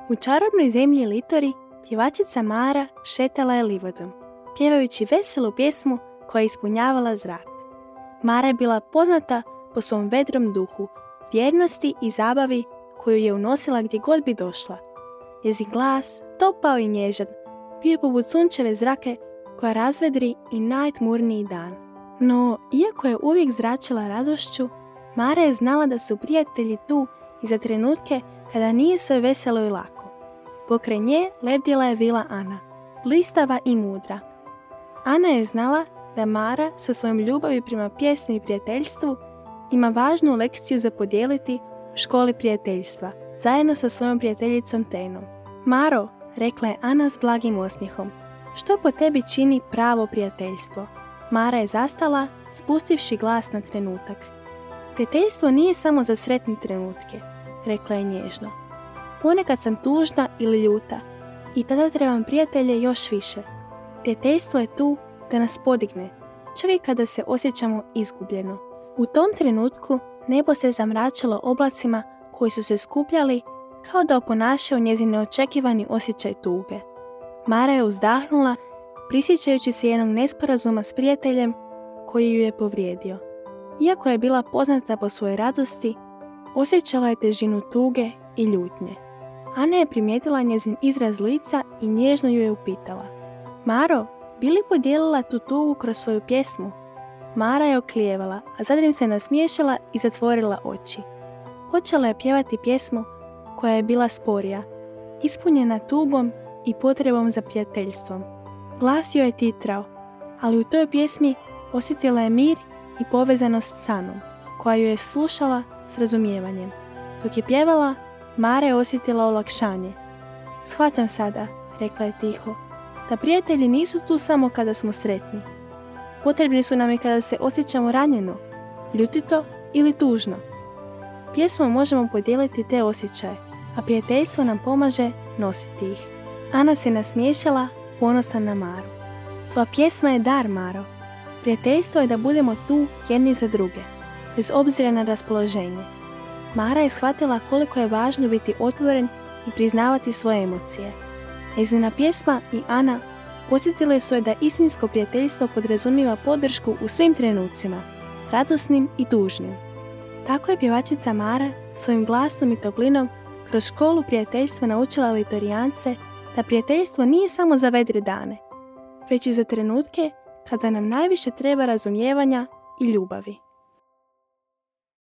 U čarobnoj zemlji Litori pjevačica Mara šetala je livadom, pjevajući veselu pjesmu koja je ispunjavala zrak. Mara je bila poznata po svom vedrom duhu, vjernosti i zabavi koju je unosila gdje god bi došla. Njezin glas, topao i nježan, bio je poput sunčeve zrake koja razvedri i najtmurniji dan. No, iako je uvijek zračila radošću, Mara je znala da su prijatelji tu i za trenutke kada nije sve veselo i lako. Pokraj nje lebdjela je vila Ana, blistava i mudra. Ana je znala da Mara sa svojom ljubavi prema pjesmi i prijateljstvu ima važnu lekciju za podijeliti u školi prijateljstva, zajedno sa svojom prijateljicom Tenom. Maro, rekla je Ana s blagim osmijehom, što po tebi čini pravo prijateljstvo? Mara je zastala, spustivši glas na trenutak. Prijateljstvo nije samo za sretne trenutke, rekla je nježno. Ponekad sam tužna ili ljuta i tada trebam prijatelje još više. Prijateljstvo je tu da nas podigne, čak i kada se osjećamo izgubljeno. U tom trenutku nebo se zamračilo oblacima koji su se skupljali kao da oponašaju njezin neočekivani osjećaj tuge. Mara je uzdahnula, prisjećajući se jednog nesporazuma s prijateljem koji ju je povrijedio. Iako je bila poznata po svojoj radosti, osjećala je težinu tuge i ljutnje. Ana je primijetila njezin izraz lica i nježno ju je upitala: Maro, bi li podijelila tu tugu kroz svoju pjesmu? Mara je oklijevala, a zatim se nasmiješila i zatvorila oči. Počela je pjevati pjesmu koja je bila sporija, ispunjena tugom i potrebom za prijateljstvom. Glas joj je titrao, ali u toj pjesmi osjetila je mir i povezanost s Anom, koja ju je slušala s razumijevanjem. Dok je pjevala, Mara je osjetila olakšanje. Shvaćam sada, rekla je tiho, da prijatelji nisu tu samo kada smo sretni. Potrebni su nam i kada se osjećamo ranjeno, ljutito ili tužno. Pjesmom možemo podijeliti te osjećaje, a prijateljstvo nam pomaže nositi ih. Ana se nasmiješala, ponosna na Maru. Tvoja pjesma je dar, Maro. Prijateljstvo je da budemo tu jedni za druge, bez obzira na raspoloženje. Mara je shvatila koliko je važno biti otvoren i priznavati svoje emocije. Njezina pjesma i Ana podsjetile su je da istinsko prijateljstvo podrazumijeva podršku u svim trenucima, radosnim i tužnim. Tako je pjevačica Mara svojim glasom i toplinom kroz školu prijateljstva naučila Litorijance da prijateljstvo nije samo za vedre dane, već i za trenutke kada nam najviše treba razumijevanja i ljubavi.